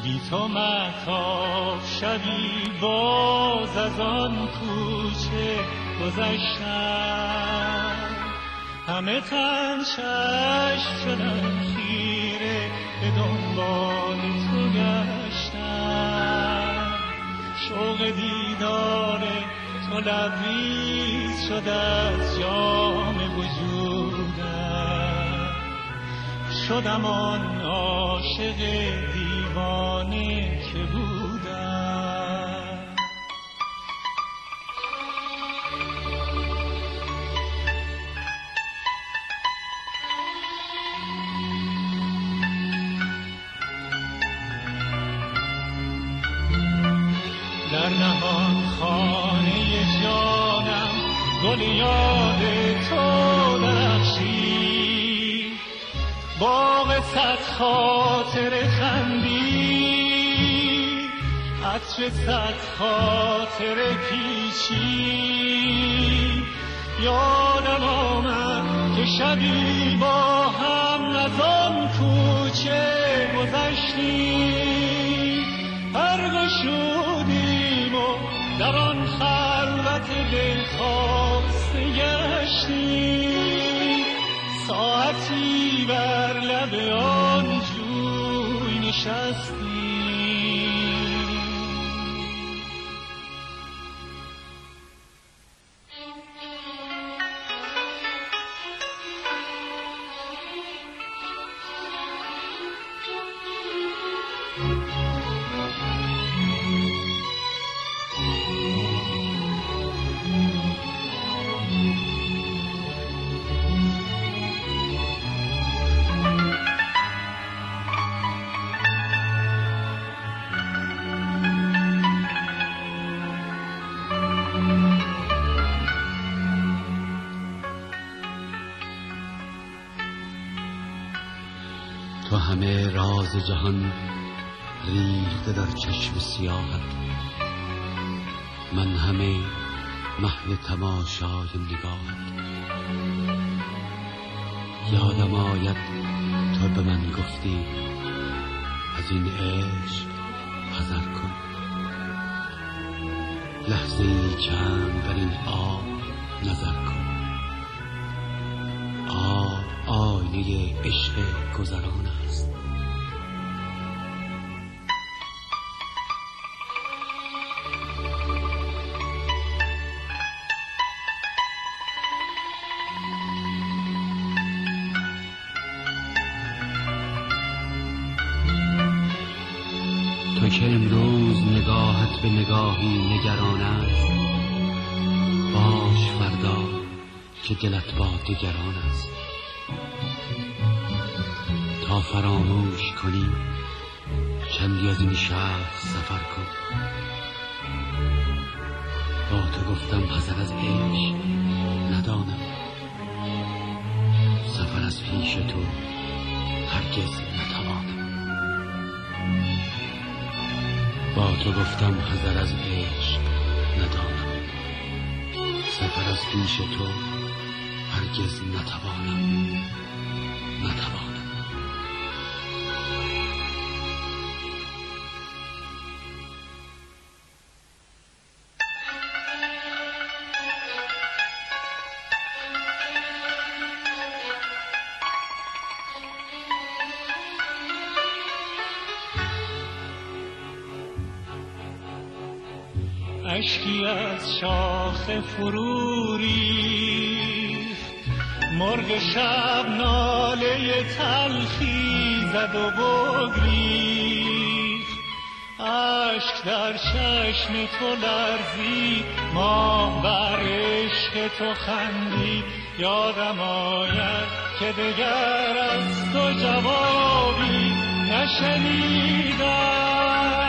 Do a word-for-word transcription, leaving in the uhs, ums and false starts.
بی تو مهتاب شبی باز از آن کوچه گذشتم، همه تن چشم شدم خیره به دنبال تو گشتم، شوق دیدار تو لبریز شد از جام وجودم، شدم آن عاشق دیوانه که بودم. در نهان خانه جانم گل یاد تو درخشید، باغ صد خاطر خندید، عطر صد خاطر پیچید، یادم آمد که شبی با هم از آن کوچه گذشتیم، برگشودیم و در آن خلوت دلخواسته گشتیم، ساعتی بر لب آن جوی نشستیم. تو همه راز جهان ریخته در چشم سیاهت، من همه محو تماشای نگاهت. یادم آید تو به من گفتی از این عشق حذر کن، لحظه ای چند بر این آب نظر کن. آب آینه عشق گذران است، تو که امروز نگاهت به نگاهی نگران است، باش فردا که دلت با دگران است. تا فراموش کنی چندی از این شهر سفر کن، با تو گفتم حذر از عشق ندانم، سفر از پیش تو هرگز نتوانم. با تو گفتم حذر از عشق ندانم، سفر از پیش تو هرگز نتوانم نتوانم. اشکی از شاخ فرو ریخت، مرغ شب ناله تلخی زد و بگریخت، اشک در چشم تو لرزید، ماه بر عشق تو خندید. یادم آید که دگر از تو جوابی نشنیدم،